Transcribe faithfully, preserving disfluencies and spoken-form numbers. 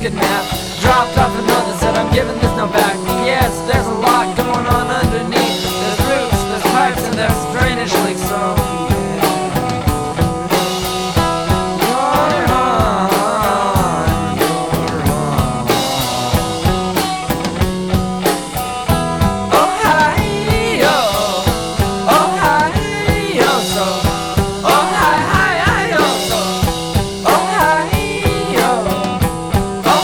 good nap. Dropped off and noticed that I'm giving this no back. Yes, there's a lot going on underneath. There's roots, there's pipes, and there's drainage leaks. So